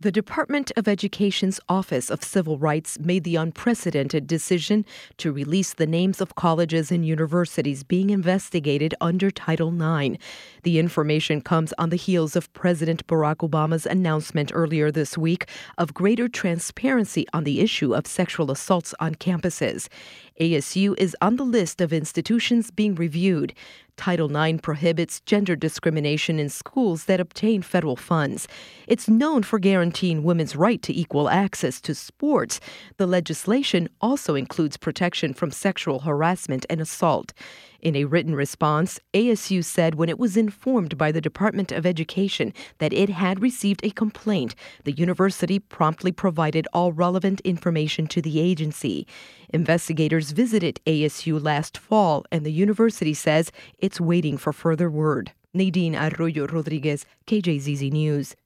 The Department of Education's Office of Civil Rights made the unprecedented decision to release the names of colleges and universities being investigated under Title IX. The information comes on the heels of President Barack Obama's announcement earlier this week of greater transparency on the issue of sexual assaults on campuses. ASU is on the list of institutions being reviewed. Title IX prohibits gender discrimination in schools that obtain federal funds. It's known for guaranteeing women's right to equal access to sports. The legislation also includes protection from sexual harassment and assault. In a written response, ASU said when it was informed by the Department of Education that it had received a complaint, the university promptly provided all relevant information to the agency. Investigators visited ASU last fall, and the university says it's waiting for further word. Nadine Arroyo Rodriguez, KJZZ News.